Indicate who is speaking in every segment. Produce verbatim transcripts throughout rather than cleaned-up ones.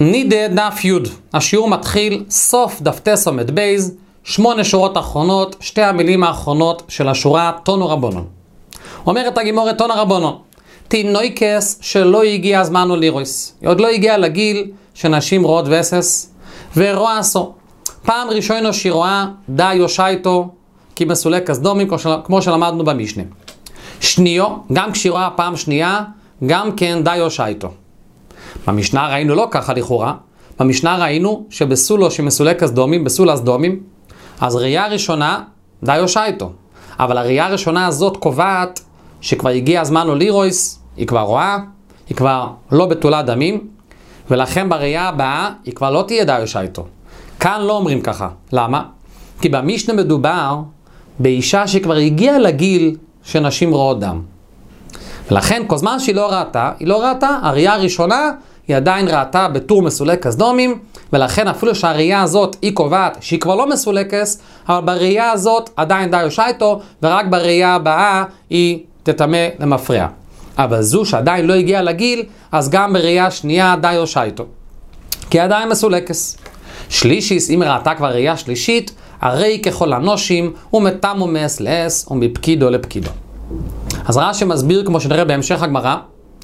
Speaker 1: נידה דף י', השיעור מתחיל סוף דף תס עמוד בייז, שמונה שורות אחרונות, שתי המילים האחרונות של השורה תונו רבונון. אומרת הגימורת תונו רבונון, תינויקס שלא הגיע הזמן או לירויס, עוד לא הגיע לגיל שנשים רואות וסס, ורואה עשו. פעם ראשונו שהיא רואה די יושייתו, כי מסולק כסדומים, כמו שלמדנו במשנה. שניו, גם כשהיא רואה פעם שנייה, גם כן די יושייתו. במשנה ראינו לא ככה לכאורה, במשנה ראינו שבסולו שמסולק כסדומים, בסול הסדומים, אז ראייה ראשונה די יושייתו. אבל הראייה הראשונה הזאת קובעת שכבר הגיע הזמן או לירויס, היא כבר רואה, היא כבר לא בתולה דמים, ולכן בראייה הבאה היא כבר לא תהיה די יושייתו. כאן לא אומרים ככה. למה? כי במשנה מדובר באישה שכבר הגיעה לגיל שנשים רואות דם. ולכן כל זמן שהיא לא ראתה, היא לא ראתה, הראייה הראשונה היא עדיין ראתה בתור מסולק כסדומים, ולכן אפילו שהראייה הזאת היא קובעת שהיא כבר לא מסולקס, אבל בראייה הזאת עדיין די יושייתו, ורק בראייה הבאה היא תטמא למפרע. אבל זו שעדיין לא הגיעה לגיל, אז גם בראייה שנייה די יושייתו, כי עדיין מסולקס. שלישיס, אם ראתה כבר ראייה שלישית, הרי ככל הנושים, ומתמו מאס לאס, ומפקידו לפקידו. אז רש"י מסביר, כמו שנראה בהמשך הגמרא,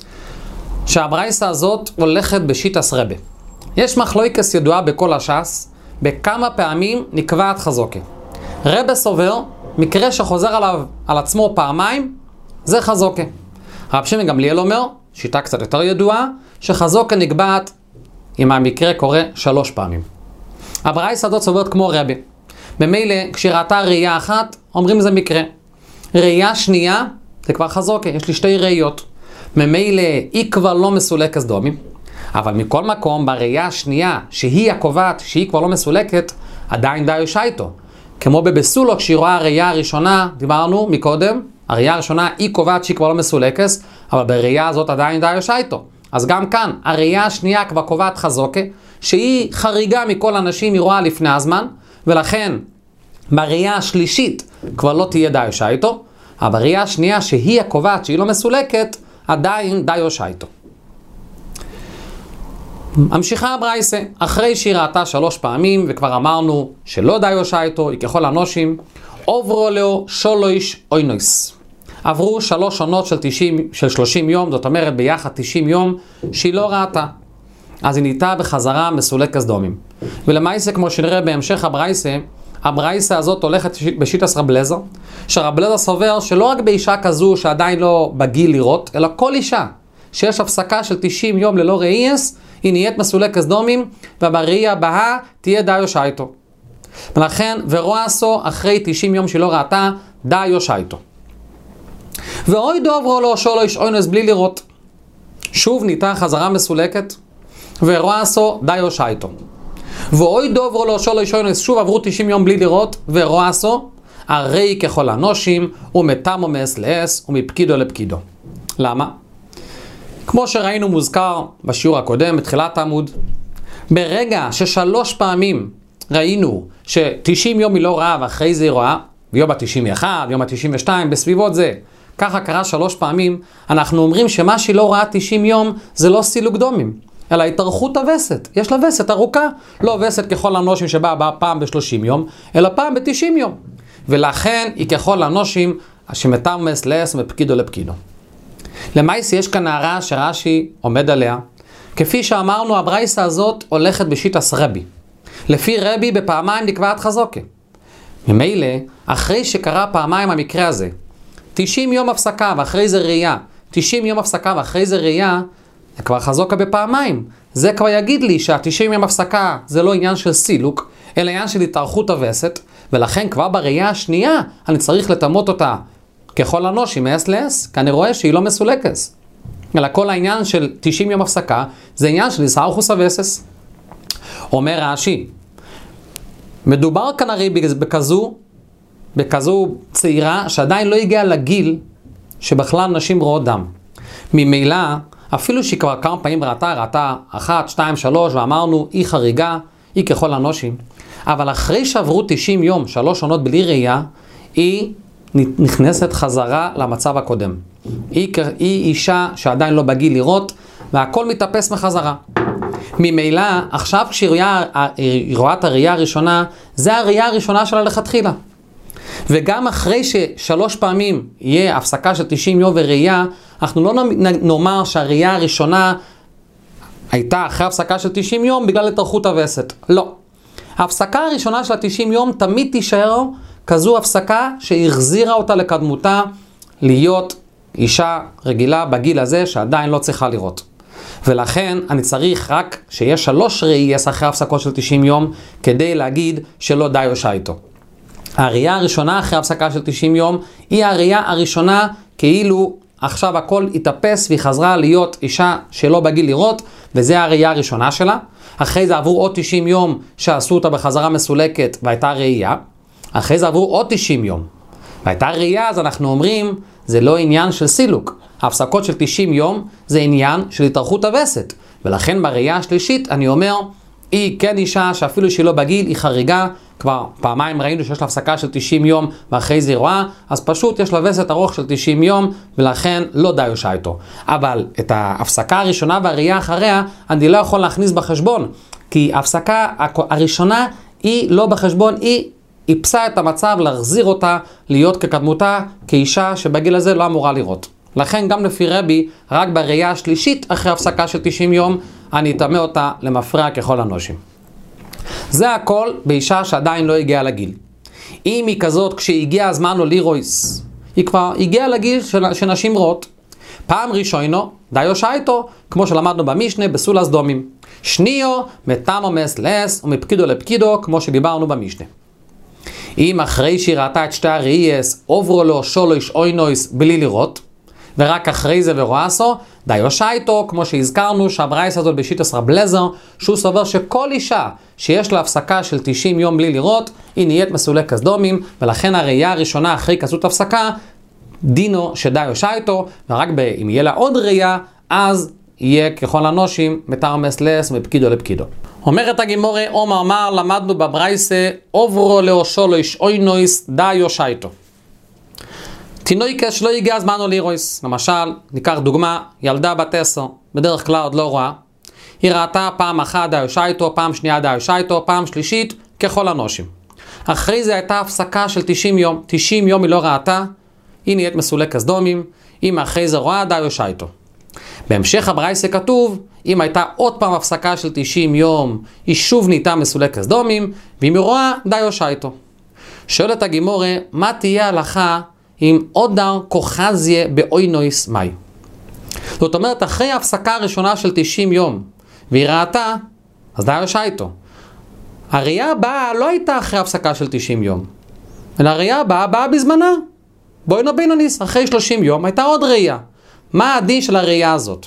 Speaker 1: שהברייסה הזאת הולכת בשיטס רבה. יש מחלוקת ידועה בכל הש"ס, בכמה פעמים נקבעת חזוקה. רבה סובר, מקרה שחוזר עליו, על עצמו פעמיים, זה חזוקה. רב שמעון גמליאל אומר, שיטה קצת יותר ידועה, שחזוקה נקבעת אם המקרה קורה שלוש פעמים. הברייסה הזאת סוברת כמו רבה. במילא, כשראתה ראייה אחת, אומרים זה מקרה. ראייה שנייה, זה כבר חזוקה, יש לי שתי ראיות. ממילא, היא כבר לא מסולקת סדומים. אבל מכל מקום, בראייה השנייה, שהיא הקובעת, שהיא כבר לא מסולקת, עדיין די יושייתו. כמו בבסולו, כשהיא רואה הראייה הראשונה, דיברנו מקודם, הראייה הראשונה היא קובעת שהיא כבר לא מסולקת, אבל בראייה הזאת עדיין די יושייתו. אז גם כאן, הראייה השנייה כבר קובעת חזוקה, שהיא חריגה מכל אנשים, היא רואה לפני הזמן, ולכן בראייה השלישית כבר לא תהיה די יושייתו, אבל בראייה השנייה שהיא הקובעת שהיא לא מסולקת, עדיין די יושייתו. המשיכה הברייסה, אחרי שהיא ראתה שלוש פעמים, וכבר אמרנו שלא די יושייתו, היא ככל הנושים, עוברו לו שלוש אוינויס. עברו שלוש עונות של, של שלושים יום, זאת אומרת ביחד תשעים יום, שהיא לא ראתה. אז היא נהייתה בחזרה מסולקת סדומים. ולמעשה, כמו שנראה בהמשך הברייסה, הברייסה הזאת הולכת בשיטס רב אליעזר, שרב אליעזר סובר שלא רק באישה כזו שעדיין לא בגיל לראות, אלא כל אישה שיש הפסקה של תשעים יום ללא ראייס, היא נהיית מסולקת סדומים, ובראייה הבאה תהיה די יושייתו. ולכן, ורואה עשו אחרי תשעים יום שלא ראתה, די יושייתו. ואוי דוברו לו שלוש אוינוס בלי לראות. שוב נהייתה חזרה מסולקת, ורואה עשו די יושייתו. ואוי דוברו לו שלוש אוינוס, שוב עברו תשעים יום בלי לראות, ורואה עשו, הרי ככל הנושים, ומתמו מאס לאס, ומפקידו לפקידו. למה? כמו שראינו מוזכר בשיעור הקודם, בתחילת העמוד, ברגע ששלוש פעמים ראינו ש-תשעים יום היא לא ראה, ואחרי זה היא רואה, ויום ה-תשעים ואחת, ויום ה-תשעים ושתיים, בסביבות זה, ככה קרה שלוש פעמים, אנחנו אומרים שמה שהיא לא ראה תשעים יום, זה לא סילוק דומים, אלא התארכות הווסת. יש לה וסת ארוכה, לא וסת ככל הנושים שבאה באה פעם ב-שלושים יום, אלא פעם ב-תשעים יום. ולכן היא ככל הנושים, שמתמו מאס לאס ומפקידו לפקידו. למעשה יש כאן הערה שרש"י עומד עליה. כפי שאמרנו, הברייסה הזאת הולכת בשיטס רבי. לפי רבי בפעמיים נקבעת חזוקה. ממילא, אחרי שקרה פעמיים המקרה הזה, תשעים יום הפסקה ואחרי זה ראייה, תשעים יום הפסקה ואחרי זה ראייה, זה כבר חזוקה בפעמיים. זה כבר יגיד לי שה-תשעים יום הפסקה זה לא עניין של סילוק, אלא עניין של התארכות הווסת, ולכן כבר בראייה השנייה אני צריך לתמות אותה ככל הנושים מאס לאס, כי אני רואה שהיא לא מסולקס. אלא כל העניין של תשעים יום הפסקה, זה עניין של התארכות הווסת. אומר רש"י, מדובר כאן הרי בכזו, בכזו צעירה שעדיין לא הגיעה לגיל שבכלל נשים רואות דם. ממילא, אפילו שהיא כבר כמה פעמים ראתה, ראתה אחת, שתיים, שלוש, ואמרנו, היא חריגה, היא ככל הנושים. אבל אחרי שעברו תשעים יום, שלוש עונות בלי ראייה, היא נכנסת חזרה למצב הקודם. היא, היא אישה שעדיין לא בגיל לראות, והכל מתאפס מחזרה. ממילא, עכשיו כשהיא רואה את הראייה הראשונה, זה הראייה הראשונה שלה לכתחילה. וגם אחרי ששלוש פעמים יהיה הפסקה של תשעים יום וראייה, אנחנו לא נאמר שהראייה הראשונה הייתה אחרי הפסקה של תשעים יום בגלל התארכות הווסת. לא. ההפסקה הראשונה של ה-תשעים יום תמיד תישאר כזו הפסקה שהחזירה אותה לקדמותה להיות אישה רגילה בגיל הזה שעדיין לא צריכה לראות. ולכן אני צריך רק שיש שלוש ראייה אחרי הפסקות של תשעים יום כדי להגיד שלא די יושע איתו. הראייה הראשונה אחרי הפסקה של תשעים יום היא הראייה הראשונה כאילו עכשיו הכל התאפס והיא חזרה להיות אישה שלא בגיל לראות, וזה הראייה הראשונה שלה. אחרי זה עברו עוד תשעים יום שעשו אותה בחזרה מסולקת והייתה ראייה. אחרי זה עברו עוד תשעים יום והייתה ראייה, אז אנחנו אומרים זה לא עניין של סילוק. ההפסקות של תשעים יום זה עניין של התארכות הווסת, ולכן בראייה השלישית אני אומר היא כן אישה שאפילו שהיא לא בגיל היא חריגה. כבר פעמיים ראינו שיש לה הפסקה של תשעים יום ואחרי זה היא רואה, אז פשוט יש לה וסת ארוך של תשעים יום ולכן לא די יושע איתו. אבל את ההפסקה הראשונה והראייה אחריה אני לא יכול להכניס בחשבון, כי ההפסקה הראשונה היא לא בחשבון, היא איפסה את המצב להחזיר אותה להיות כקדמותה כאישה שבגיל הזה לא אמורה לראות. לכן גם לפי רבי, רק בראייה השלישית אחרי הפסקה של תשעים יום אני אטמא אותה למפרע ככל הנושים. זה הכל באישה שעדיין לא הגיעה לגיל. אם היא כזאת כשהגיע הזמן או לירויס, היא כבר הגיעה לגיל שנשים רואות. פעם ראשונו, די יושע איתו, כמו שלמדנו במשנה בסולס דומים. שניו, מתמו מסלס ומפקידו לפקידו, כמו שדיברנו במשנה. אם אחרי שהיא ראתה את שתי הראייס, עוברו לו שולוש אוינויס בלי לראות, ורק אחרי זה ורואה סו, די יושע איתו, כמו שהזכרנו שהברייס הזאת בשיטס רב לזר, שהוא סובר שכל אישה שיש לה הפסקה של תשעים יום בלי לראות, היא נהיית מסולק כסדומים, ולכן הראייה הראשונה אחרי כזאת הפסקה, דינו שדי יושע איתו, ורק ב- אם יהיה לה עוד ראייה, אז יהיה ככל הנושים, מתר מסלס מפקידו לפקידו. אומרת הגימורה, עומר אמר, למדנו בברייסה, עוברו לאושולוש אוינויס, די יושע איתו. תינוקס שלא הגיע הזמן או לירויס, למשל, ניקח דוגמה, ילדה בת עשר, בדרך כלל עוד לא רואה, היא ראתה פעם אחת די יושע איתו, פעם שנייה די יושע איתו, פעם שלישית, ככל הנושים. אחרי זה הייתה הפסקה של תשעים יום, תשעים יום היא לא ראתה, היא נהיית מסולק כסדומים, אם אחרי זה רואה די יושע איתו. בהמשך הברייסה כתוב, אם הייתה עוד פעם הפסקה של תשעים יום, היא שוב נהייתה מסולק כסדומים, ואם היא רואה די יושע איתו. שואלת הגימורה, מה תהיה ההלכה עם עודר כוחזיה באוינויס מאי? זאת אומרת, אחרי ההפסקה הראשונה של תשעים יום, והיא ראתה, אז די יושע איתו. הראייה הבאה לא הייתה אחרי ההפסקה של תשעים יום, אלא הראייה הבאה באה בזמנה. בוינו בינוניס, אחרי שלושים יום הייתה עוד ראייה. מה הדין של הראייה הזאת?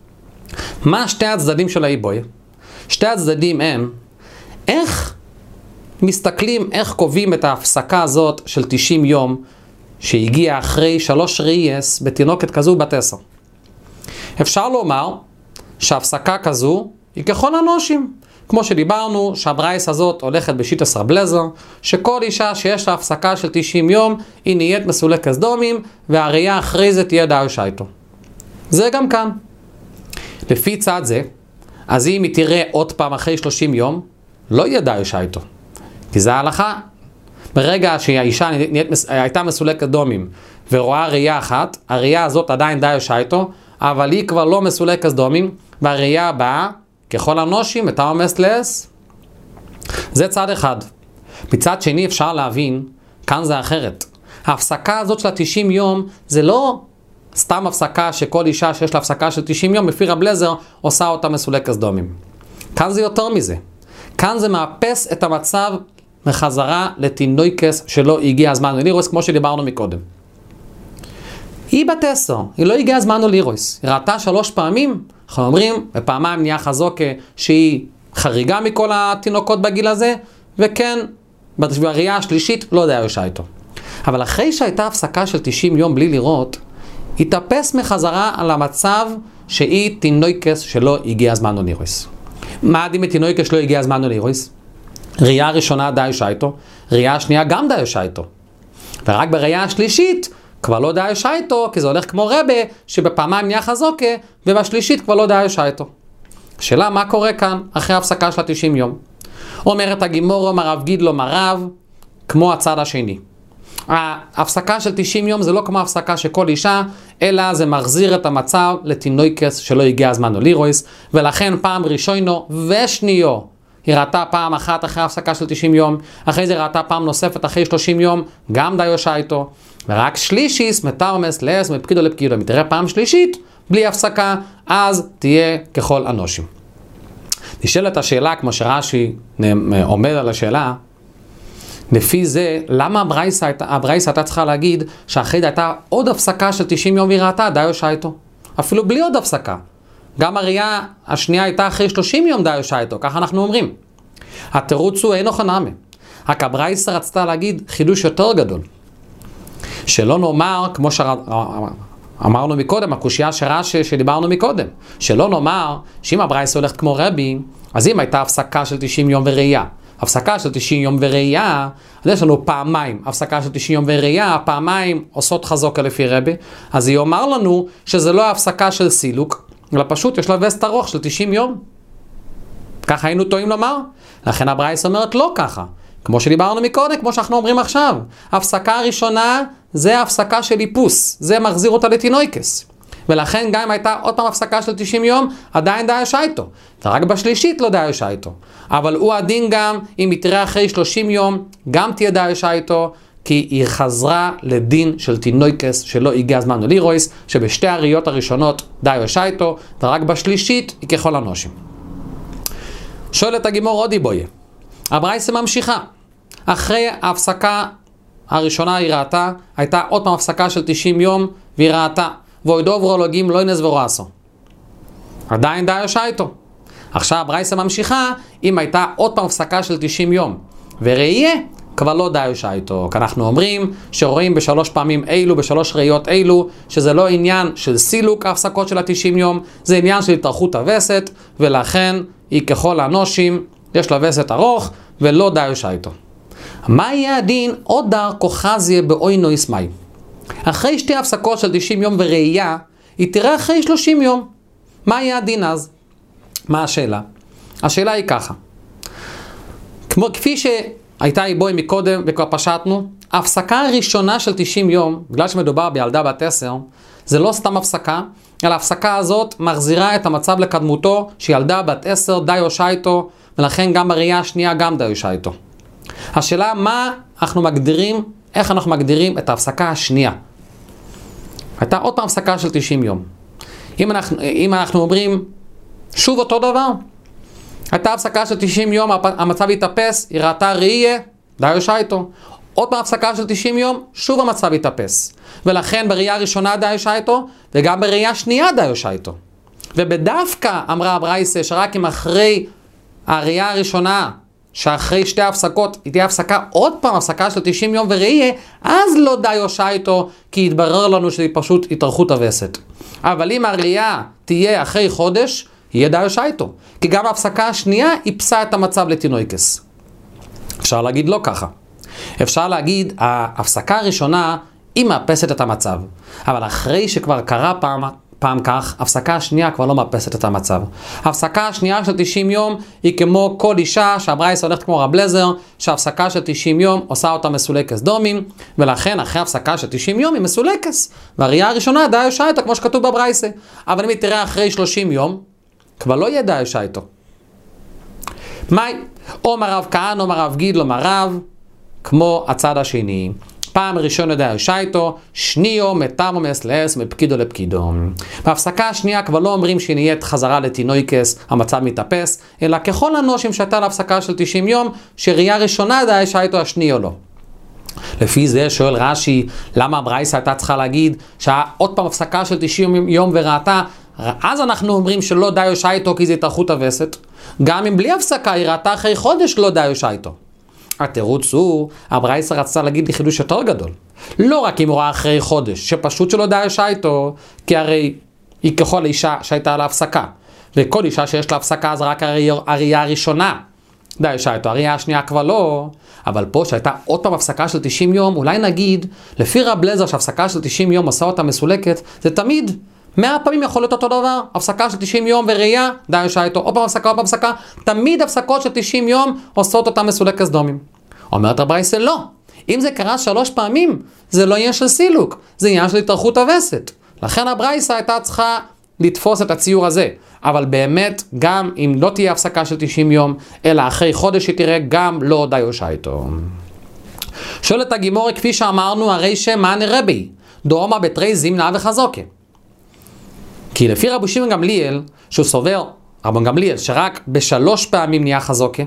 Speaker 1: מה שתי הצדדים של האיבוי? שתי הצדדים הם, איך מסתכלים, איך קובעים את ההפסקה הזאת של תשעים יום, שהגיע אחרי שלוש ראייס בתינוקת כזו בת עשר. אפשר לומר שההפסקה כזו היא ככל הנושים. כמו שדיברנו שהברייס הזאת הולכת בשיטס רב לזר, שכל אישה שיש לה הפסקה של תשעים יום היא נהיית מסולק כסדומים, והראייה אחרי זה תהיה די יושע איתו. זה גם כאן. לפי צד זה, אז אם היא תראה עוד פעם אחרי שלושים יום, לא יהיה די יושע איתו. כי זה ההלכה. ברגע שהאישה נהיית, הייתה מסולק כסדומים ורואה ראייה אחת, הראייה הזאת עדיין די יושע איתו, אבל היא כבר לא מסולק כסדומים, והראייה הבאה, ככל הנושים, מתר מסלס. זה צד אחד. מצד שני אפשר להבין, כאן זה אחרת. ההפסקה הזאת של ה-תשעים יום, זה לא סתם הפסקה שכל אישה שיש לה הפסקה של תשעים יום, לפי רב לזר, עושה אותה מסולק כסדומים. כאן זה יותר מזה. כאן זה מאפס את המצב מחזרה לתינוקס שלא הגיע הזמן ללירויס, כמו שדיברנו מקודם. היא בת עשר, היא לא הגיעה הזמן ללירויס. היא ראתה שלוש פעמים, אנחנו אומרים, בפעמיים נהיה חזוקה שהיא חריגה מכל התינוקות בגיל הזה, וכן, בראייה השלישית לא די יושע איתו. אבל אחרי שהייתה הפסקה של תשעים יום בלי לראות, התאפס מחזרה על המצב שהיא תינוקס שלא הגיע הזמן ללירויס. מה עדים את תינוקס שלא הגיע הזמן ללירויס? ראייה הראשונה די יושע איתו, ראייה השנייה גם די יושע איתו. ורק בראייה השלישית כבר לא די יושע איתו, כי זה הולך כמו רבה שבפעמיים נהיה חזוקה, ובשלישית כבר לא די יושע איתו. השאלה מה קורה כאן אחרי ההפסקה של ה-תשעים יום. אומרת הגימורה, מרב גידלו מרב, כמו הצד השני. ההפסקה של תשעים יום זה לא כמו ההפסקה של כל אישה, אלא זה מחזיר את המצב לתינוקס שלא הגיע הזמן או לירויס, ולכן פעם ראשונו ושניו היא ראתה פעם אחת אחרי ההפסקה של תשעים יום, אחרי זה ראתה פעם נוספת אחרי שלושים יום, גם די יושע איתו, ורק שלישיס מתרמס לאס מפקידו לפקידו, אם תראה פעם שלישית בלי הפסקה, אז תהיה ככל אנושים. נשאלת השאלה, כמו שרש"י עומד על השאלה, לפי זה, למה הברייסה, הברייסה הייתה צריכה להגיד שאחרי זה הייתה עוד הפסקה של תשעים יום והיא ראתה די יושע איתו? אפילו בלי עוד הפסקה. גם הראייה השנייה הייתה אחרי שלושים יום די יושע איתו, ככה אנחנו אומרים. התירוץ הוא אינו חנמי. רק הברייסה רצתה להגיד חידוש יותר גדול. שלא נאמר, כמו שאמרנו מקודם, הקושייה שרש"י שדיברנו מקודם, שלא נאמר שאם הברייסה הולכת כמו רבי, אז אם הייתה הפסקה של תשעים יום וראייה, הפסקה של תשעים יום וראייה, אז יש לנו פעמיים, הפסקה של תשעים יום וראייה, פעמיים עושות חזוקה לפי רבי, אז היא אומר לנו שזה לא הפסקה של סילוק, אלא פשוט יש לה וסט ארוך של תשעים יום. ככה היינו טועים לומר? לכן הברייסה אומרת לא ככה. כמו שדיברנו מקודם, כמו שאנחנו אומרים עכשיו. ההפסקה הראשונה זה הפסקה של איפוס, זה מחזיר אותה לתינוקס. ולכן גם אם הייתה עוד פעם הפסקה של תשעים יום, עדיין די יושע איתו. ורק בשלישית לא די יושע איתו. אבל הוא הדין גם, אם היא תראה אחרי שלושים יום, גם תהיה די יושע איתו, כי היא חזרה לדין של תינוקס שלא הגיע הזמן לירויס, שבשתי הראיות הראשונות די יושע איתו, ורק בשלישית היא ככל אנושים. שואלת הגימור עוד איבויה. הברייסה ממשיכה. אחרי ההפסקה הראשונה היא ראתה, הייתה עוד פעם הפסקה של תשעים יום והיא ראתה. ואוידוב רולוגים לא ינס ורועסו. עדיין די יושע איתו. עכשיו הברייסה ממשיכה, אם הייתה עוד פעם הפסקה של תשעים יום וראייה, כבר לא די יושע איתו. כי אנחנו אומרים שרואים בשלוש פעמים אילו, בשלוש ראיות אילו, שזה לא עניין של סילוק ההפסקות של ה-תשעים יום, זה עניין של התארכות הווסת, ולכן היא ככל האנושים, יש לה וסת ארוך, ולא די יושע איתו. מה יהיה הדין עוד דר כוחזיה באוינו ישמי? אחרי שתי הפסקות של תשעים יום וראייה, היא תראה אחרי שלושים יום. מה יהיה הדין אז? מה השאלה? השאלה היא ככה. כמו, כפי שהייתה איבוי מקודם וכבר פשטנו, ההפסקה הראשונה של תשעים יום, בגלל שמדובר בילדה בת עשר, זה לא סתם הפסקה, אלא ההפסקה הזאת מחזירה את המצב לקדמותו, שילדה בת עשר די יושע איתו, ולכן גם בראייה השנייה גם די יושע איתו. השאלה מה אנחנו מגדירים, איך אנחנו מגדירים את ההפסקה השנייה. הייתה עוד פעם הפסקה של תשעים יום. אם אנחנו, אם אנחנו אומרים שוב אותו דבר, הייתה הפסקה של תשעים יום, המצב יתאפס, היא ראתה ראייה, די יושע איתו. עוד פעם הפסקה של תשעים יום, שוב המצב יתאפס. ולכן בראייה הראשונה די יושע איתו, וגם בראייה השנייה די יושע איתו. ובדווקא אמרה הברייסה שרק אם אחרי הראייה הראשונה, שאחרי שתי הפסקות, היא תהיה הפסקה, עוד פעם הפסקה של תשעים יום וראייה, אז לא די יושע איתו, כי יתברר לנו שהיא פשוט התארכות הווסת. אבל אם הראייה תהיה אחרי חודש, יהיה די יושע איתו. כי גם ההפסקה השנייה איפסה את המצב לתינוקס. אפשר להגיד לא ככה. אפשר להגיד, ההפסקה הראשונה היא מאפסת את המצב. אבל אחרי שכבר קרה פעם, פעם כך, הפסקה השנייה כבר לא מאפסת את המצב. ההפסקה השנייה של תשעים יום היא כמו כל אישה שהברייסה הולכת כמו רב לזר, שההפסקה של תשעים יום עושה אותה מסולקס דומים, ולכן אחרי ההפסקה של תשעים יום היא מסולקס. והראייה הראשונה די יושע איתו כמו שכתוב בברייסה. אבל אם היא תראה אחרי שלושים יום, כבר לא יהיה די יושע איתו. מאי? או מרב כהן או מרב גידלו מרב, כמו הצד השני. פעם ראשון יודע יושע איתו, שניו מתמו מסלס מפקידו לפקידו. בהפסקה השנייה כבר לא אומרים שהיא נהיית חזרה לתינוקס, המצב מתאפס, אלא ככל הנושים שהייתה להפסקה של תשעים יום, שראייה ראשונה יודע יושע איתו, השניו לא. לפי זה שואל רש"י, למה הברייסה הייתה צריכה להגיד שעוד פעם הפסקה של תשעים יום וראתה, אז אנחנו אומרים שלא די יושע איתו כי זה התארכות הווסת. גם אם בלי הפסקה היא ראתה אחרי חודש לא די יושע איתו. התירוץ הוא, הברייסה רצתה להגיד לי חידוש יותר גדול. לא רק אם הוא ראה אחרי חודש, שפשוט שלא די יושע איתו, כי הרי היא ככל אישה שהייתה לה הפסקה. וכל אישה שיש לה הפסקה זה רק הראייה הראשונה. די יושע איתו, הראייה השנייה כבר לא. אבל פה שהייתה עוד פעם הפסקה של תשעים יום, אולי נגיד, לפי רב לזר שהפסקה של תשעים יום עושה אותה מסולקת, זה תמיד מאה פעמים יכול להיות אותו דבר, הפסקה של תשעים יום וראייה, די שייטו, עוד פעם הפסקה, עוד פעם הפסקה, תמיד הפסקות של תשעים יום עושות אותם מסולק סדומים. אומרת הברייסה, לא. אם זה קרה שלוש פעמים, זה לא עניין של סילוק, זה עניין של התארכות הווסת. לכן הברייסה הייתה צריכה לתפוס את הציור הזה. אבל באמת, גם אם לא תהיה הפסקה של תשעים יום, אלא אחרי חודש שתראה, גם לא די שייטו. שואלת הגימורה, כפי שאמרנו, הרי שמאן רבי, דאמר בתרי זימנה וחזוקה. כי לפי רבי שמעון גמליאל, שהוא סובר, רבן גמליאל, שרק בשלוש פעמים נהיה חזוקה,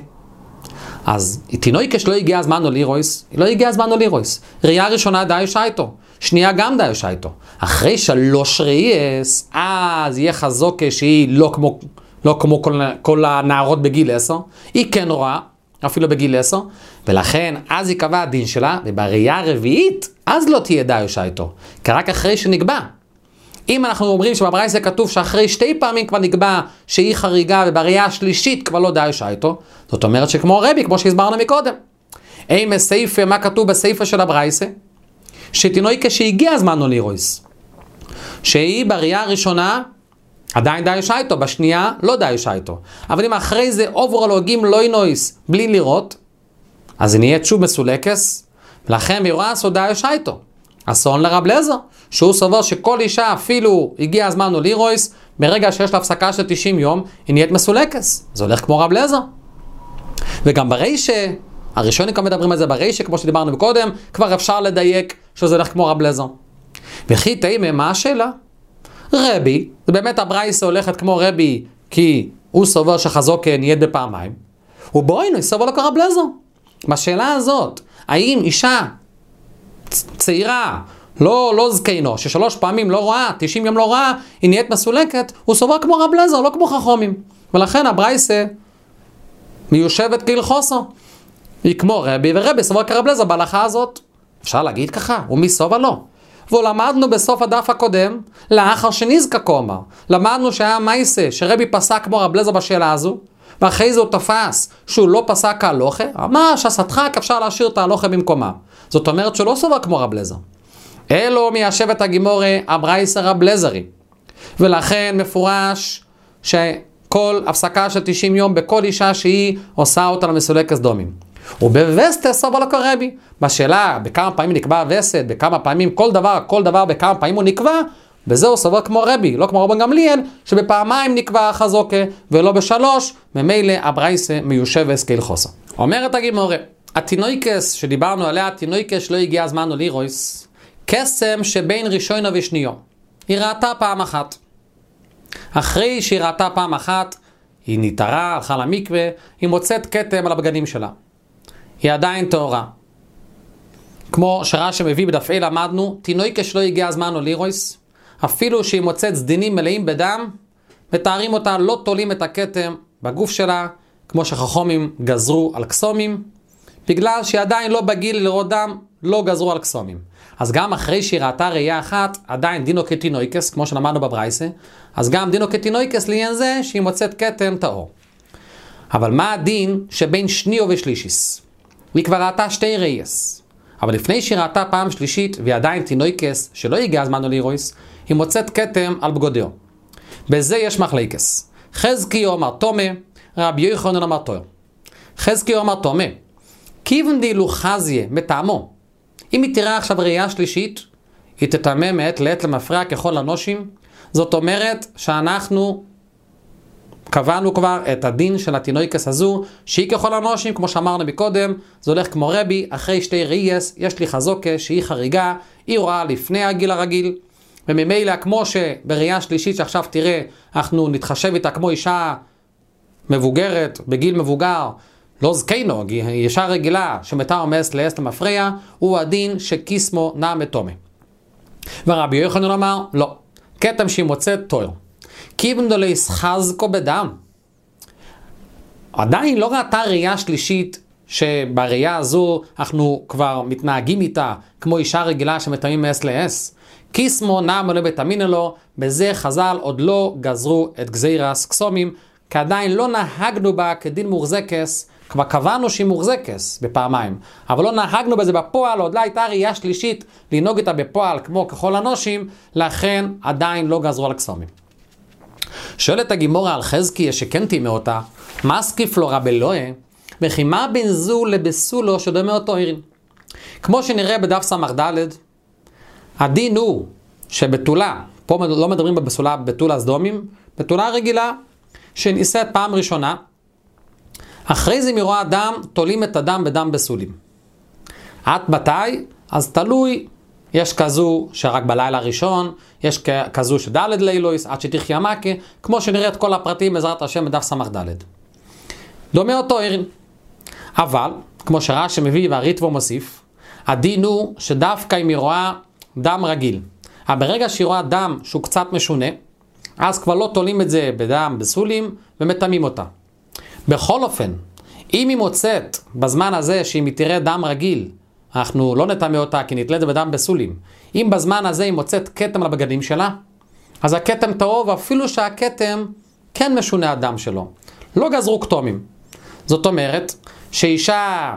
Speaker 1: אז תינוקה שלא הגיע הזמן או לירויס, לא הגיע הזמן או לירויס. ראייה ראשונה די שייטו, שנייה גם די שייטו. אחרי שלוש ראייס, אז יהיה חזוקה שהיא לא כמו, לא כמו כל, כל הנערות בגיל עשר, היא כן רואה, אפילו בגיל עשר, ולכן אז יקבע הדין שלה, ובראייה הרביעית, אז לא תהיה די שייטו, כי רק אחרי שנקבע. אם אנחנו אומרים שבברייסה כתוב שאחרי שתי פעמים כבר נקבע שהיא חריגה, ובראייה השלישית כבר לא די שייטו, זאת אומרת שכמו רבי, כמו שהסברנו מקודם. אימה סייפה, מה כתוב בסייפה של הברייסה? שתינוקה שהגיע הזמן או לירויס. שהיא בראייה הראשונה עדיין די שייטו, בשנייה לא די שייטו. אבל אם אחרי זה אוברולוגים לא ינויס בלי לראות, אז היא נהיית שוב מסולקס, ולכן ביורס או די שייטו. אסון לרב לזר, שהוא סובר שכל אישה אפילו הגיע הזמן או לירויס, ברגע שיש לה הפסקה של תשעים יום, היא נהיית מסולקס. זה הולך כמו רב לזר. וגם בריישה, הראשונים כאן מדברים על זה בריישה, כמו שדיברנו קודם, כבר אפשר לדייק שזה הולך כמו רב לזר. וכי תאימה, מה השאלה? רבי, זה באמת הברייסה הולכת כמו רבי, כי הוא סובר שחזוקה נהיית בפעמיים, ובואינו, סובר לו כרב לזר. בשאלה הזאת, האם אישה צעירה, לא, לא זקיינו, ששלוש פעמים לא רואה, תשעים יום לא רואה, היא נהיית מסולקת, הוא סובר כמו רב לזר, לא כמו חכמים. ולכן הברייסה מיושבת כהלכוסו. היא כמו רבי, ורבי סובר כרב לזר בהלכה הזאת. אפשר להגיד ככה, ומי סובר לא. ולמדנו בסוף הדף הקודם, לאחר שנזקק אומר, למדנו שהיה מייסה, שרבי פסק כמו רב לזר בשאלה הזו, ואחרי זה הוא תפס שהוא לא פסק כהלוכה, אמר שהסדחק אפשר להשאיר את ההלוכה במקומה. זאת אומרת שלא סובר כמו רב לזר. אלו מיישבת הגימורה, הברייסה רב לזרי. ולכן מפורש שכל הפסקה של תשעים יום בכל אישה שהיא עושה אותה למסולק סדומים. ובווסת סובר לו כרבי. בשאלה בכמה פעמים נקבע וסת, בכמה פעמים כל דבר, כל דבר בכמה פעמים הוא נקבע, וזהו סובר כמו רבי, לא כמו רבן גמליאל, שבפעמיים נקבע חזוקה ולא בשלוש, ממילא הברייסה מיושבת כהלכוסו. אומרת הגימורה, התינוקס שדיברנו עליה, התינוקס שלא הגיע הזמן או לירויס, קסם שבין ראשונה ושניו. היא ראתה פעם אחת. אחרי שהיא ראתה פעם אחת, היא ניתרה, הלכה למקווה, היא מוצאת כתם על הבגדים שלה. היא עדיין טהורה. כמו שרש"י מביא בדף ה' למדנו, תינוקה שלא הגיע הזמן או לירויס, אפילו שהיא מוצאת סדינים מלאים בדם, מתארים אותה, לא תולים את הכתם בגוף שלה, כמו שחכמים גזרו על קסומים, בגלל שהיא עדיין לא בגיל לראות דם, לא גזרו על קסומים. אז גם אחרי שהיא ראתה ראייה אחת, עדיין דינו כתינוקס, כמו שלמדנו בברייסה, אז גם דינו כתינוקס לעניין זה שהיא מוצאת כתם טהור. אבל מה הדין שבין שניו ושלישיס? היא כבר ראתה שתי ראייס. אבל לפני שהיא ראתה פעם שלישית, והיא עדיין תינוקס שלא הגיע הזמן או לירויס, היא מוצאת כתם על בגודו. בזה יש מחלקס. חזקי אומר תומה, רבי יוחנן אומר תויר. חזקי אומר תומה, כיוון דילו חזיה מטעמו. אם היא תראה עכשיו ראייה שלישית, היא תטמא מעת לעת למפרע ככל הנושים. זאת אומרת שאנחנו קבענו כבר את הדין של התינוקס הזו, שהיא ככל הנושים, כמו שאמרנו מקודם, זה הולך כמו רבי, אחרי שתי ראייס, יש לי חזוקה שהיא חריגה, היא רואה לפני הגיל הרגיל, וממילא כמו שבראייה שלישית שעכשיו תראה, אנחנו נתחשב איתה כמו אישה מבוגרת, בגיל מבוגר, לא זקיינו, אישה רגילה שמתה עומס לאס למפרע, הוא הדין שקיסמו נע מתומה. ורבי יוחנן אמר, לא, כתם שהיא מוצאת תויר. כיוון דוליס חזקו בדם. עדיין לא ראתה ראייה שלישית שבראייה הזו אנחנו כבר מתנהגים איתה כמו אישה רגילה שמתאמים מאס לאס. קיסמו נע מלא בתאמין לו, בזה חז"ל עוד לא גזרו את גזירס קסומים, כי עדיין לא נהגנו בה כדין מורזקס, כבר קבענו שהיא מוחזקת בפעמיים, אבל לא נהגנו בזה בפועל, עוד לא הייתה ראייה שלישית לנהוג איתה בפועל כמו ככל הנושים, לכן עדיין לא גזרו על קסומים. שואלת הגימורה על חזקיה שכן טימא אותה, מה סקיף לו רבי אלוהי, וכי מה בין זו לבסולו שדומה אותו עירין? כמו שנראה בדף סמך ד', הדין הוא שבתולה, פה לא מדברים בבסולה בתולה סדומים, בתולה רגילה שנישאת פעם ראשונה, אחרי זה מרוע הדם תולים את הדם בדם בסולים. עד מתי? אז תלוי, יש כזו שרק בלילה הראשון, יש כזו שדלת לילויס, עד שתחיה מכה, כמו שנראה את כל הפרטים בעזרת השם בדף סמך ד'. דומה אותו עירין. אבל, כמו שרש"י מביא והריטב"א מוסיף, הדין הוא שדווקא אם היא רואה דם רגיל, אבל ברגע שהיא רואה דם שהוא קצת משונה, אז כבר לא תולים את זה בדם בסולים ומטמאים אותה. בכל אופן, אם היא מוצאת בזמן הזה שאם היא תראה דם רגיל, אנחנו לא נטמא אותה כי נתלה את זה בדם בסולים. אם בזמן הזה היא מוצאת כתם על הבגדים שלה, אז הכתם טהור, ואפילו שהכתם כן משונה הדם שלו. לא גזרו כתומים. זאת אומרת שאישה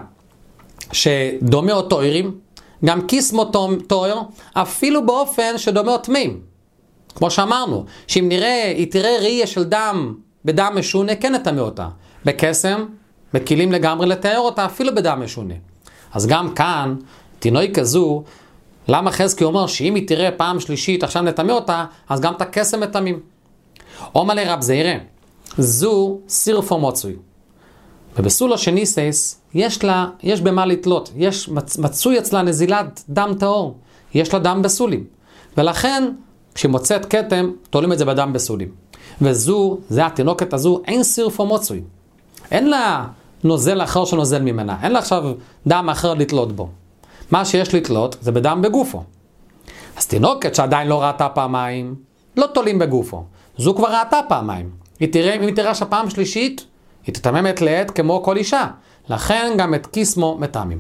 Speaker 1: שדומה אותו עירים, גם קיסמו תואר, אפילו באופן שדומה אותו טמאים. כמו שאמרנו, שאם נראה, היא תראה ראייה של דם בדם משונה, כן נטמא אותה. בקסם, מקילים לגמרי לתאר אותה, אפילו בדם משונה. אז גם כאן, תינוי כזו, למה חזקי אומר שאם היא תראה פעם שלישית, עכשיו נטמא אותה, אז גם את הקסם מטמאים. אומר לרב זעירא, זו סירפו מוצוי. ובסולו שניסס, יש לה, יש במה לתלות, יש מצוי אצלה נזילת דם טהור, יש לה דם בסולים. ולכן, כשמוצאת כתם, תולים את זה בדם בסולים. וזו, זה התינוקת הזו, אין סירפו מוצוי. אין לה נוזל אחר שנוזל ממנה, אין לה עכשיו דם אחר לתלות בו. מה שיש לתלות זה בדם בגופו. אז תינוקת שעדיין לא ראתה פעמיים, לא תולים בגופו. זו כבר ראתה פעמיים. היא תראה, אם היא תראה שפעם שלישית, היא תטממת לעת כמו כל אישה. לכן גם את קיסמו מטמאים.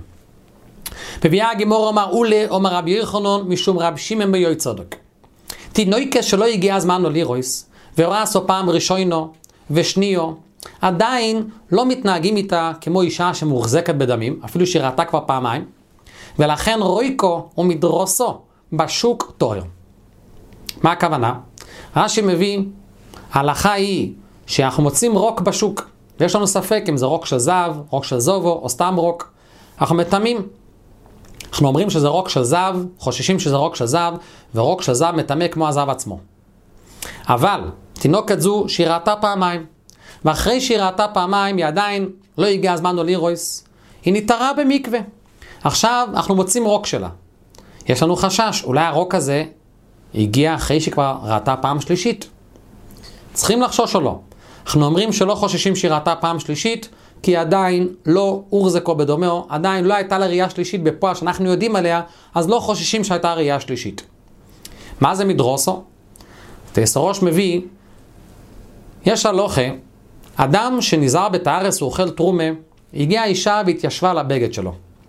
Speaker 1: מביאה הגימור אומר, אולה אומר רבי יוחנן משום רב שמעון בן יהויצדק. תינוקת שלא הגיע הזמן לו לירויס, וראה סו פעם ראשונו ושניו, עדיין לא מתנהגים איתה כמו אישה שמוחזקת בדמים, אפילו שהיא ראתה כבר פעמיים, ולכן רויקו ומדרוסו בשוק תואר. מה הכוונה? רש"י מביא, ההלכה היא שאנחנו מוצאים רוק בשוק, ויש לנו ספק אם זה רוק של זהב, רוק של זובו או סתם רוק. אנחנו מטמאים. אנחנו אומרים שזה רוק של זהב, חוששים שזה רוק של זהב, ורוק של זהב מטמא כמו הזהב עצמו. אבל תינוקת זו שהיא ראתה פעמיים, ואחרי שהיא ראתה פעמיים היא עדיין לא הגיע הזמן לו לירויס, היא נתערה במקווה. עכשיו אנחנו מוצאים רוק שלה. יש לנו חשש, אולי הרוק הזה הגיע אחרי שכבר ראתה פעם שלישית. צריכים לחשוש או לא. אנחנו אומרים שלא חוששים שהיא ראתה פעם שלישית, כי עדיין לא אורזקו בדומו, עדיין לא הייתה לה ראייה שלישית בפועל שאנחנו יודעים עליה, אז לא חוששים שהייתה ראייה שלישית. מה זה מדרוסו? תסרוש מביא, יש הלוכה, אדם שנזהר בתארס הוא אוכל תרומה, הגיעה אישה והתיישבה על הבגד שלו.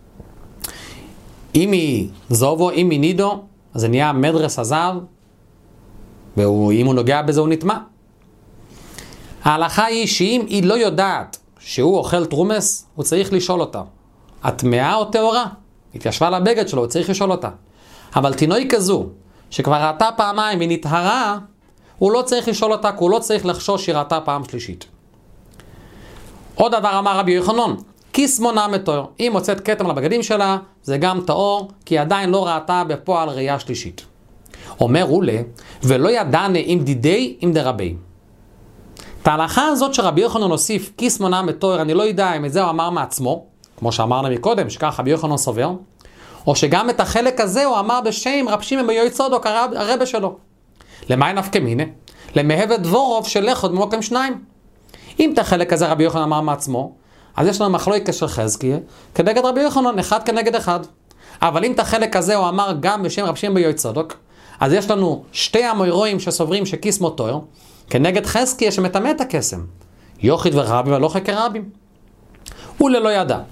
Speaker 1: אם היא זובו, אם היא נידו, אז זה נהיה מדרס הזהב, ואם הוא נוגע בזה הוא נטמא. ההלכה היא שאם היא לא יודעת שהוא אוכל תרומס, הוא צריך לשאול אותה. את טמאה או טהורה? התיישבה לבגד שלו, הוא צריך לשאול אותה. אבל תינוי כזו, שכבר ראתה פעמיים והיא נטהרה, הוא לא צריך לשאול אותה, כי הוא לא צריך לחשוש שהיא ראתה פעם שלישית. עוד דבר אמר רבי יוחנן, קיסמו נמי טהור. אם מוצאת כתם לבגדים שלה, זה גם טהור, כי עדיין לא ראתה בפועל ראייה שלישית. אומר אולה, ולא ידענה אם דידי אם דרבי. את ההלכה הזאת שרבי יוחנן הוסיף קיסמו נמי טהור, אני לא יודע אם את זה הוא אמר מעצמו, כמו שאמרנו מקודם, שכך רבי יוחנן סובר, או שגם את החלק הזה הוא אמר בשם רב שמעון בן יהויצדק, הרבה שלו. למה נפקא מינה? למהבת דבורוב של לחוד במוקם שניים. אם את החלק הזה רבי יוחנן אמר מעצמו, אז יש לנו מחלוקת של חזקיה, כנגד רבי יוחנן, אחד כנגד אחד. אבל אם את החלק הזה הוא אמר גם בשם רב שמעון בן יהויצדק, אז יש לנו שתי המוירואים שסוברים שקיסמו טהור, כנגד חזקיה שמטמא את הקסם. יוחיד ורבי ולא חקר רבים. הוא ללא ידע.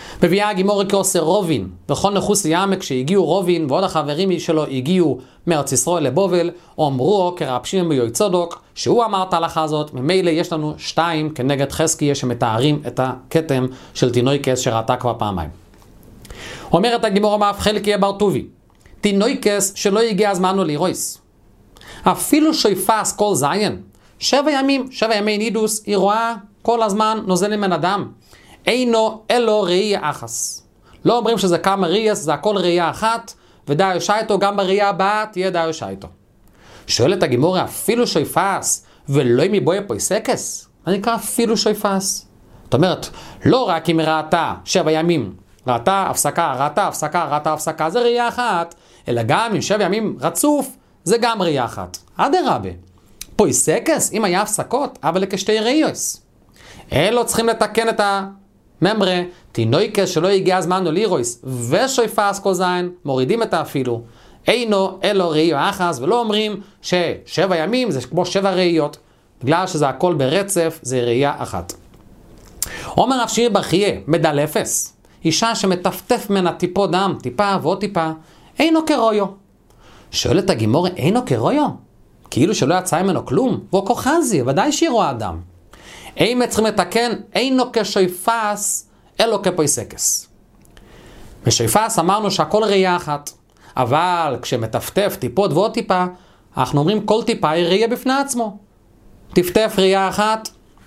Speaker 1: מביאה הגימורה כעושה רובין, וכל נחוס יעמק שהגיעו רובין ועוד החברים שלו הגיעו מארץ ישראל לבובל, אומרו כרב שמעון ביוי צדוק, שהוא אמר את ההלכה הזאת. ממילא יש לנו שתיים כנגד חזקיה שמתארים את הכתם של תינוקס שראתה כבר פעמיים. אומרת הגימורה מאף חלקיה בר טובי, תינוקס שלא הגיע הזמן לו לירויס. אפילו שויפס כל זיין, שבע ימים, שבע ימי נידוס, היא רואה כל הזמן נוזל מן אדם. אינו אלו ראייה אחס. לא אומרים שזה כמה ראייה, זה הכל ראייה אחת, ודאי יושייתו, גם בראייה הבאה תהיה די יושייתו. שואלת הגימורה, אפילו שויפס, ולא אם יבואי פויסקס? אני אקרא אפילו שויפס. זאת אומרת, לא רק אם ראתה שבע ימים, ראתה הפסקה, ראתה הפסקה, ראתה הפסקה, זה ראייה אחת, אלא גם אם שבע ימים רצוף, זה גם ראייה אחת. אדרבה, פויסקס, אם היה הפסקות, אבל כשתי ראיוס. אלו צריכים לתקן את הממרה, תינוקס שלא הגיע הזמן לו לירויס, ושויפס כל זין, מורידים את האפילו. אינו אלו ראיו אחס, ולא אומרים ששבע ימים זה כמו שבע ראיות, בגלל שזה הכל ברצף, זה ראייה אחת. אומר רב שיר בר חייא, מדל אפס, אישה שמטפטף ממנה טיפו דם, טיפה ועוד טיפה, אינו כרויו. שואלת הגימורה, אינו כרויו? כאילו שלא יצא ממנו כלום, והוא כוחזי, ודאי שהיא רואה דם. אם צריכים לתקן, אינו כשויפס, אלו כפויסקס. בשויפס אמרנו שהכל ראייה אחת, אבל כשמטפטף טיפות ועוד טיפה, אנחנו אומרים כל טיפה היא ראייה בפני עצמו. טפטף ראייה אחת,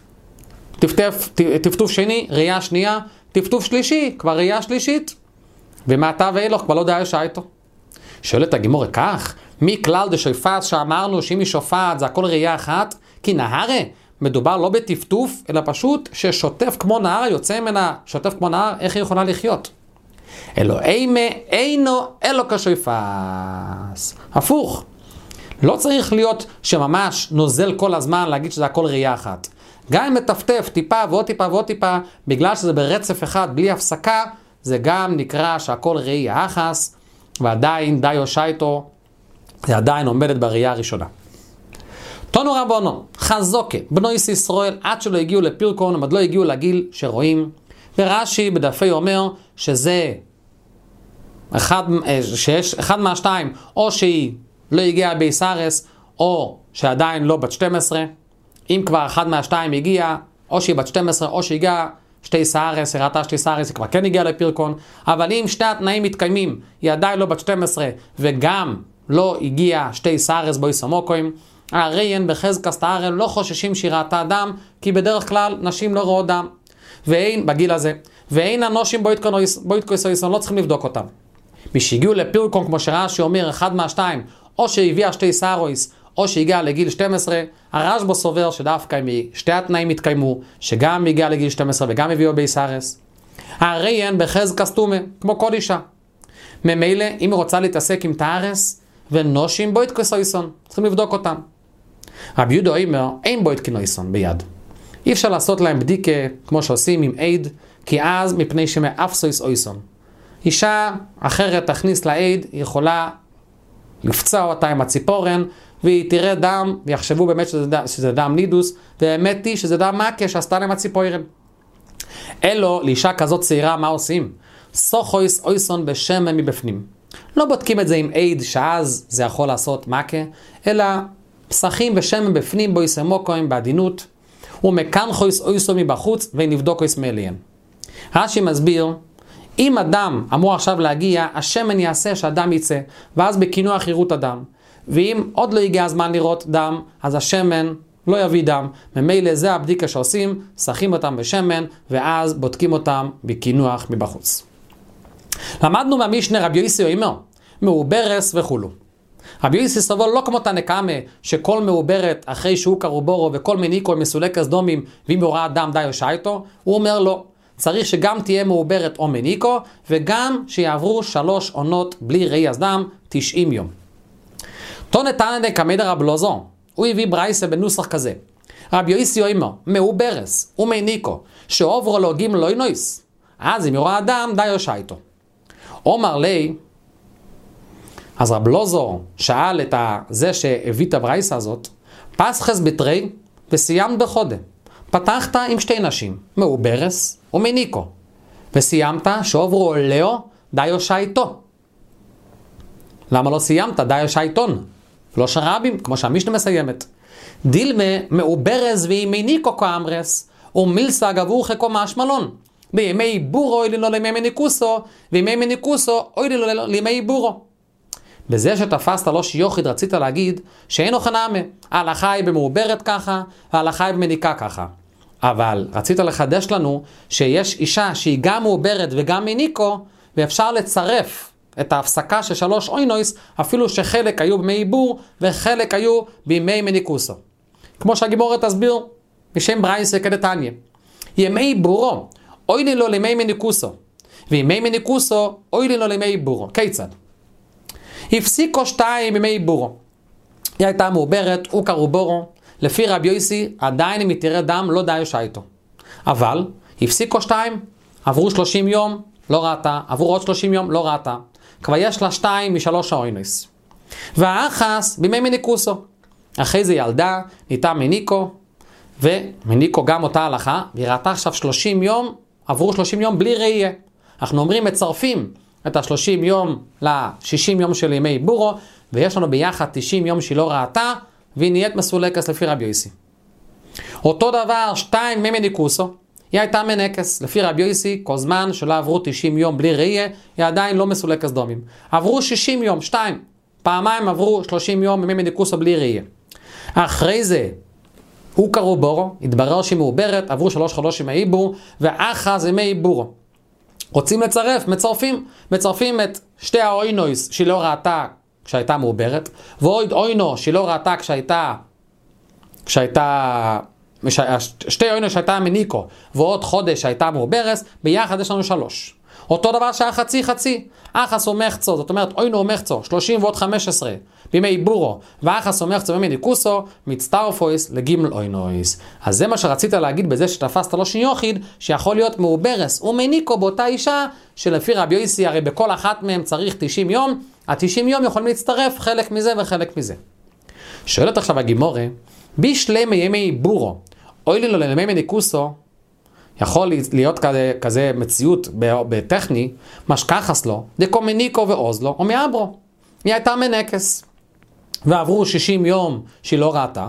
Speaker 1: טפטף, טפטוף שני, ראייה שנייה, טפטוף שלישי, כבר ראייה שלישית. ומעתה ואילוך כבר לא די שייתו. שואלת הגימורה כך, מי כלל דשויפס שאמרנו שאם היא שופעת זה הכל ראייה אחת? כי נהרה, מדובר לא בטפטוף, אלא פשוט ששוטף כמו נהר, יוצא ממנה שוטף כמו נהר, איך היא יכולה לחיות? אלוהי מה אינו אלו כשויפס. הפוך. לא צריך להיות שממש נוזל כל הזמן להגיד שזה הכל ראייה אחת. גם אם מטפטף טיפה ועוד טיפה ועוד טיפה, בגלל שזה ברצף אחד בלי הפסקה, זה גם נקרא שהכל ראייה אחס, ועדיין די יושייתו, זה עדיין עומדת בראייה הראשונה. תונו רבונו, חזוקה, בנויס ישראל, עד שלא הגיעו לפירקון, עד לא הגיעו לגיל שרואים, ורש"י בדפי אומר שזה אחד, שיש אחד מהשתיים, או שהיא לא הגיעה ביסרס, או שעדיין לא בת שתים עשרה, אם כבר אחד מהשתיים הגיע, או שהיא בת שתים עשרה, או שהגיעה שתי סערס, הראתה שתי סערס, היא כבר כן הגיעה לפירקון, אבל אם שתי התנאים מתקיימים, היא עדיין לא בת שתים עשרה, וגם לא הגיעה שתי סערס בוי סמוקוים, הרי הן בחזקת סתארל לא חוששים שהיא ראתה דם, כי בדרך כלל נשים לא רואות דם, ואין בגיל הזה, ואין אנושים בויתקויסויסון, לא צריכים לבדוק אותם. מי שהגיעו לפירקון, כמו שרש"י אומר, אחד מהשתיים, או שהביאה שתי סערויס, או שהגיע לגיל שתים עשרה, הרשב"א סובר שדווקא אם שתי התנאים התקיימו, שגם הגיע לגיל שתים עשרה וגם הביאו ביסרס, הרי הן בחזקת סתומה, כמו כל אישה. ממילא, אם היא רוצה להתעסק עם תארס, ונושים בויתקויסויסון, צריכים לבדוק אותם. רבי יהודה אומר, אין בויתקויסויסון ביד. אי אפשר לעשות להם בדיקה כמו שעושים עם עד, כי אז מפני שמאפסויס אויסון. אישה אחרת תכניס לעד, היא יכולה לפצוע אותה עם הציפורן, והיא תראה דם, ויחשבו באמת שזה, שזה דם נידוס, והאמת היא שזה דם מכה שעשתה להם הציפורן. אלו, לאישה כזאת צעירה, מה עושים? סוחויס אויסון בשמן מבפנים. לא בודקים את זה עם עד, שאז זה יכול לעשות מכה, אלא פסחים בשמן בפנים, בו יסמוקוים בעדינות, ומקנחויס אויסון מבחוץ, ונבדוקויס מאליהם. רש"י מסביר, אם אדם אמור עכשיו להגיע, השמן יעשה שהדם יצא, ואז בכינוח יראו את הדם. ואם עוד לא הגיע הזמן לראות דם, אז השמן לא יביא דם. ממילא זה הבדיקה שעושים, שחים אותם בשמן, ואז בודקים אותם בכינוח מבחוץ. למדנו מהמשנה רבי יוסי אומר, מעוברס וכולו. רבי יוסי סובר לא כמו תנקמה, שכל מעוברת אחרי שהוא קרובורו וכל מניקו מסולקס דומים, ואם הוראה דם די יושייתו, הוא אומר לא. צריך שגם תהיה מעוברת או מניקו, וגם שיעברו שלוש עונות בלי ראי דם, תשעים יום. תונת תנא כמדר רב לוזו, הוא הביא ברייסה בנוסח כזה. רבי יוסי אומר, מעוברס ומניקו, שעוברו לו גימל לא ינויס, אז אם יורא אדם די יושייתו. אומר לי, אז רב לוזו שאל את זה שהביא את הברייסה הזאת, פסחס בתרי וסיימת בחודה. פתחת עם שתי נשים, מעוברס ומניקו. וסיימת, שעוברו לאו, דיו שייטו. למה לא סיימת? דיו שייטון. לא שרבים, כמו שהמשנה מסיימת. דילמה מעוברז וימי ניקו כאמרס, ומילסה גבור חכו משמלון. בימי בורו אוי לו לימי מניקוסו, וימי מניקוסו אוי לו לימי בורו. בזה שתפסת לא שיוחיד רצית להגיד שאין אוכנמה. ההלכה היא במעוברת ככה, ההלכה היא במניקה ככה. אבל רצית לחדש לנו שיש אישה שהיא גם מעוברת וגם מניקו, ואפשר לצרף את ההפסקה של שלוש אוינויס, אפילו שחלק היו בימי עיבור וחלק היו בימי מניקוסו. כמו שהגימורה תסביר בשם ברייסה כדתניא. ימי עיבורו אוי לי לו לימי מניקוסו, וימי מניקוסו אוי לי לו לימי עיבורו. כיצד? הפסיקו שתיים בימי עיבורו. היא הייתה מעוברת, הוא קראו בורו. לפי רבי יוסי עדיין אם יתראה דם לא דיו שייטו. אבל הפסיקו שתיים, עברו שלושים יום, לא ראתה, עברו עוד שלושים יום, לא ראתה. כבר יש לה שתיים משלוש האוינוס. והאחס בימי מניקוסו. אחרי זה ילדה, ניתה מניקו, ומניקו גם אותה הלכה, והיא ראתה עכשיו שלושים יום, עברו שלושים יום בלי ראייה. אנחנו אומרים מצרפים את ה-שלושים יום ל-שישים יום של ימי בורו, ויש לנו ביחד תשעים יום שהיא לא ראתה, והיא נהיית מסולקס לפי רבי יוסי. אותו דבר, שתיים ימי מניקוסו, היא הייתה מנקס. לפי רבי יוסי, כל זמן שלא עברו תשעים יום בלי ראייה, היא עדיין לא מסולקס דומים. עברו שישים יום, שתיים. פעמיים עברו שלושים יום ימי מניקוסו בלי ראייה. אחרי זה, הוא קראו בורו, התברר שהיא מעוברת, עברו שלוש חודשים מהעיבור, ואחז ימי עיבורו. רוצים לצרף, מצרפים, מצרפים את שתי האוינויס שהיא לא ראתה כשהייתה מעוברת, ועוד אוינו שהיא לא ראתה כשהייתה, כשהייתה, שתי אוינויס שהייתה מניקו, ועוד חודש שהייתה מעוברס, ביחד יש לנו שלוש. אותו דבר שהיה חצי חצי, אחס או מחצו, זאת אומרת אוינו או מחצו, שלושים ועוד חמש עשרה, בימי בורו, ואחס או מחצו בימי ניקוסו, מצטרפויס לגימל אוינויס. אז זה מה שרצית להגיד בזה שתפסת לא שיוחיד, שיכול להיות מעוברס ומניקו באותה אישה, שלפי רבי יוסי הרי בכל אחת מהם צריך תשעים יום, ה-תשעים יום יכולים להצטרף חלק מזה וחלק מזה. שואלת עכשיו הגימורה, בשלמי ימי בורו, אוי לי לו לימי מניקוסו, יכול להיות כזה, כזה מציאות בטכני, מה שכחס לו, דקו מניקו ואוזלו, או מאברו. היא הייתה מנקס. ועברו שישים יום שהיא לא ראתה,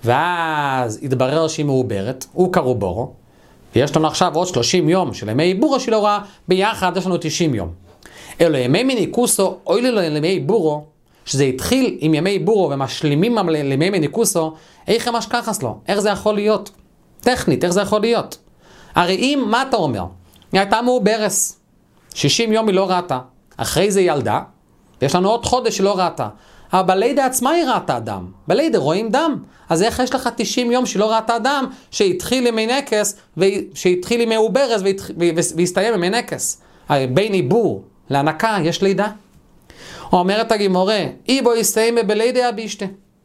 Speaker 1: ואז התברר שהיא מעוברת, הוא קראו בורו, ויש לנו עכשיו עוד שלושים יום של ימי בורו שהיא לא ראה, ביחד יש לנו תשעים יום. אלו ימי מניקוסו, אוי לי לו לימי בורו, שזה התחיל עם ימי בורו ומשלימים לימי מניקוסו, איך מה שכחס לו? איך זה יכול להיות? טכנית, איך זה יכול להיות? הרי אם, מה אתה אומר? היא הייתה מעוברס, שישים יום היא לא ראתה, אחרי זה ילדה, יש לנו עוד חודש היא לא ראתה, אבל בלידה עצמה היא ראתה דם, בלידה רואים דם, אז איך יש לך תשעים יום שהיא לא ראתה דם, שהתחיל עם מנקס, שהתחיל עם מעוברס והסתיים עם מנקס, בין עיבור להנקה יש לידה. אומרת הגימורה, איבו הסתיים בלידה הבישתה,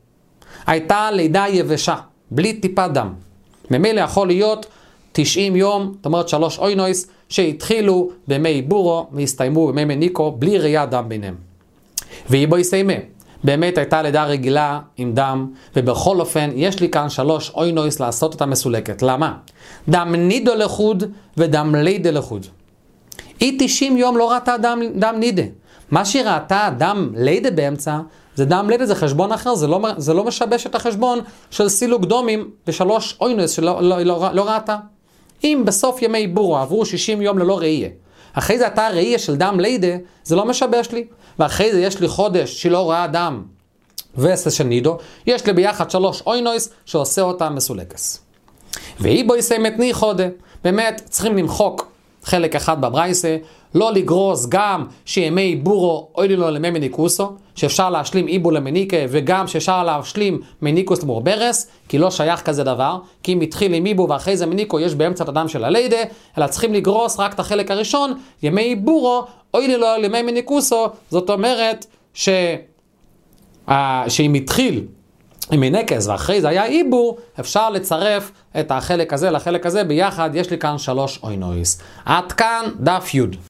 Speaker 1: הייתה לידה יבשה, בלי טיפה דם, ממילא יכול להיות תשעים יום, זאת אומרת שלוש אוינויס, שהתחילו בימי בורו והסתיימו בימי מניקו, בלי ראייה דם ביניהם. והיא בו הסתיימה. באמת הייתה לידה רגילה עם דם, ובכל אופן יש לי כאן שלוש אוינויס לעשות אותה מסולקת. למה? דם נידו לחוד ודם לידה לחוד. היא תשעים יום לא ראתה דם, דם נידה. מה שהיא ראתה דם לידה באמצע, זה דם לידה, זה חשבון אחר, זה לא, זה לא משבש את החשבון של סילוק דומים בשלוש אוינוס שלא לא, לא, לא, לא ראתה. אם בסוף ימי בורו עברו שישים יום ללא ראייה, אחרי זה הייתה ראייה של דם לידה, זה לא משבש לי. ואחרי זה יש לי חודש שלא ראה דם וסס של נידו, יש לי ביחד שלוש אוינויס שעושה אותה מסולקס. והיא בו יסיימת ני חודה. באמת צריכים למחוק חלק אחד בברייסה, לא לגרוס גם שימי בורו אוי לי לו לימי מניקוסו, שאפשר להשלים איבו למניקה, וגם שאפשר להשלים מניקוס למורברס, כי לא שייך כזה דבר, כי אם התחיל עם איבו ואחרי זה מניקו יש באמצע את הדם של הלידה, אלא צריכים לגרוס רק את החלק הראשון, ימי בורו אוי לי לו לימי מניקוסו, זאת אומרת ש... שאם התחיל עם מנקס ואחרי זה היה איבור, אפשר לצרף את החלק הזה לחלק הזה ביחד, יש לי כאן שלוש אוינויס. עד כאן דף י'.